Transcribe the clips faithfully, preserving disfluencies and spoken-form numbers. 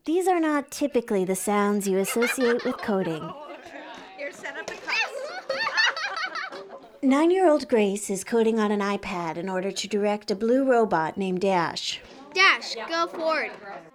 These are not typically the sounds you associate with coding. Here, set up the cups. Nine-year-old Grace is coding on an iPad in order to direct a blue robot named Dash. Dash, go forward.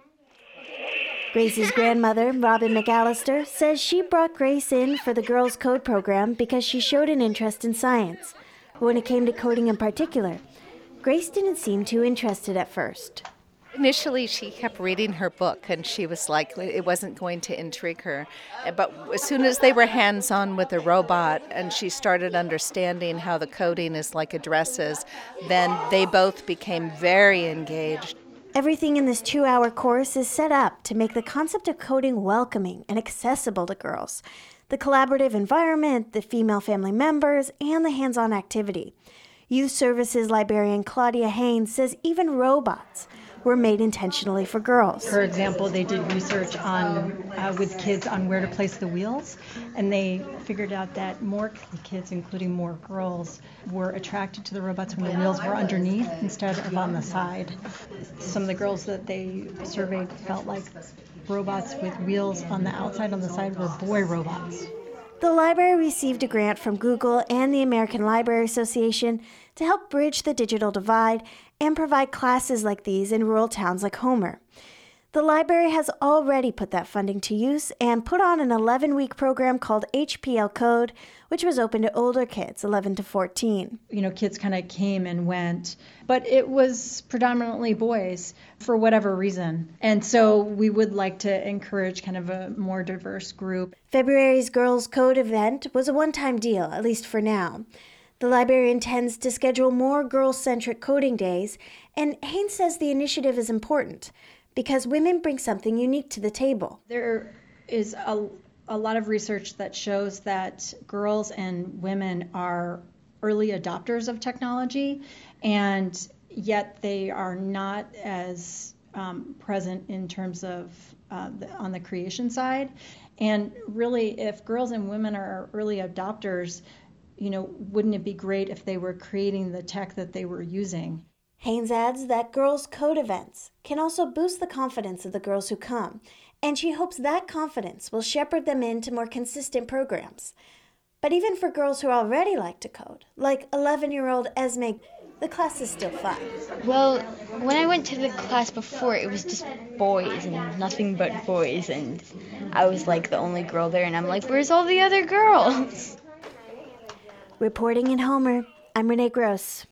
Grace's grandmother, Robin McAllister, says she brought Grace in for the girls' code program because she showed an interest in science. But when it came to coding in particular, Grace didn't seem too interested at first. Initially, she kept reading her book, and she was like, it wasn't going to intrigue her. But as soon as they were hands-on with the robot, and she started understanding how the coding is like addresses, then they both became very engaged. Everything in this two-hour course is set up to make the concept of coding welcoming and accessible to girls. The collaborative environment, the female family members, and the hands-on activity. Youth Services librarian Claudia Haynes says even robots were made intentionally for girls. For example, they did research on uh, with kids on where to place the wheels, and they figured out that more kids, including more girls, were attracted to the robots when the wheels were underneath instead of on the side. Some of the girls that they surveyed felt like robots with wheels on the outside, on the side, were boy robots. The library received a grant from Google and the American Library Association to help bridge the digital divide and provide classes like these in rural towns like Homer. The library has already put that funding to use and put on an eleven-week program called H P L Code, which was open to older kids, eleven to fourteen. You know, kids kind of came and went, but it was predominantly boys for whatever reason. And so we would like to encourage kind of a more diverse group. February's Girls Code event was a one-time deal, at least for now. The library intends to schedule more girl-centric coding days, and Haynes says the initiative is important because women bring something unique to the table. There is a, a lot of research that shows that girls and women are early adopters of technology, and yet they are not as um, present in terms of uh, the, on the creation side. And really, if girls and women are early adopters, you know, wouldn't it be great if they were creating the tech that they were using? Haynes adds that girls' code events can also boost the confidence of the girls who come, and she hopes that confidence will shepherd them into more consistent programs. But even for girls who already like to code, like eleven-year-old Esme, the class is still fun. Well, when I went to the class before, it was just boys and nothing but boys, and I was like the only girl there, and I'm like, where's all the other girls? Reporting in Homer, I'm Renee Gross.